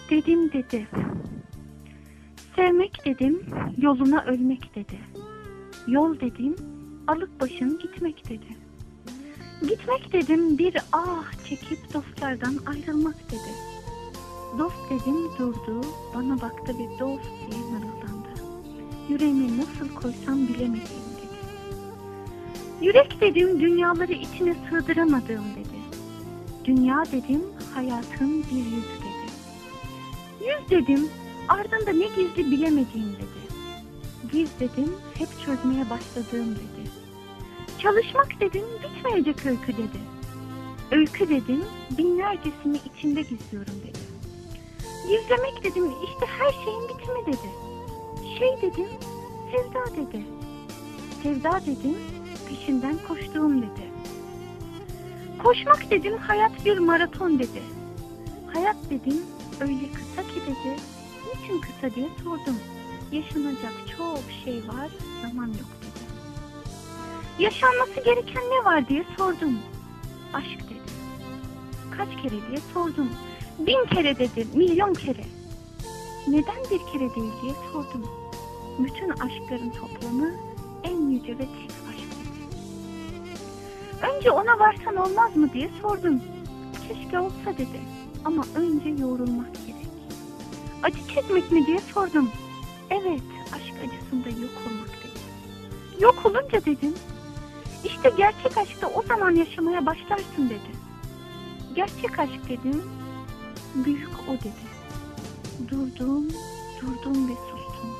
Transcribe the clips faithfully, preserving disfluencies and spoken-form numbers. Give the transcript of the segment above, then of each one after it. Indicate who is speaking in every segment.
Speaker 1: Dedim dedi. Sevmek dedim, yoluna ölmek dedi. Yol dedim, alıp başını gitmek dedi. Gitmek dedim, bir ah çekip dostlardan ayrılmak dedi. Dost dedim durdu, bana baktı ve dost diye mırıldandı. Yüreğime nasıl koysam bilemediğim dedi. Yürek dedim, dünyaları içine sığdıramadığım dedi. Dünya dedim, hayatın bir yüzü dedi. Yüz dedim, ardında ne gizli bilemediğim dedi. Giz dedim, hep çözmeye başladığım dedi. Çalışmak dedim, bitmeyecek öykü dedi. Öykü dedim, binlercesini içinde gizliyorum dedi. Gizlemek dedim, işte her şeyin bitimi dedi. Şey dedim, sevda dedi. Sevda dedim, peşinden koştuğum dedi. Koşmak dedim, hayat bir maraton dedi. Hayat dedim, öyle kısa ki dedi. Niçin kısa diye sordum. Yaşanacak çok şey var, zaman yok dedi. Yaşanması gereken ne var diye sordum. Aşk dedi. Kaç kere diye sordum. Bin kere dedi, milyon kere. Neden bir kere değil diye sordum. Bütün aşkların toplamı en yüce ve tek aşk dedi. Önce ona varsan olmaz mı diye sordum. Keşke olsa dedi. Ama önce yoğrulmak gerek. Acı çekmek mi diye sordum. Evet, aşk acısında yok olmak dedi. Yok olunca dedim, işte gerçek aşkta o zaman yaşamaya başlarsın dedi. Gerçek aşk dedim, büyük o dedi. Durdum, durdum ve sustum.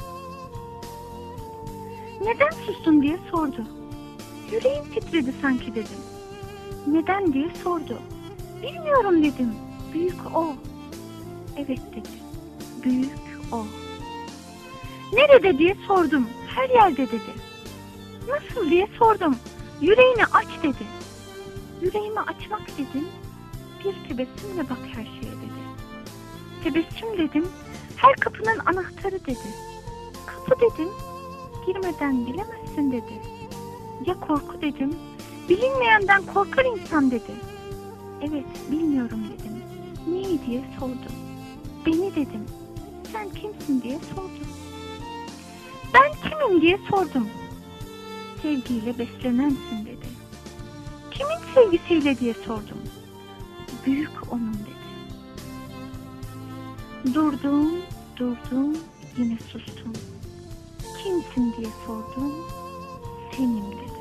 Speaker 1: Neden sustun diye sordu. Yüreğim titredi sanki dedim. Neden diye sordu. Bilmiyorum dedim, büyük o. Evet dedi, büyük o. Nerede diye sordum, her yerde dedi. Nasıl diye sordum, yüreğini aç dedi. Yüreğimi açmak dedim, bir tebessümle bak her şeye dedi. Tebessüm dedim, her kapının anahtarı dedi. Kapı dedim, girmeden bilemezsin dedi. Ya korku dedim, bilinmeyenden korkar insan dedi. Evet, bilmiyorum dedim. Neyi diye sordu. Beni dedim, sen kimsin diye sordu. Ben kimim diye sordum. Sevgiyle beslenensin dedi. Kimin sevgisiyle diye sordum. Büyük onun dedi. Durdum, durdum, yine sustum. Kimsin diye sordum. Senim dedi.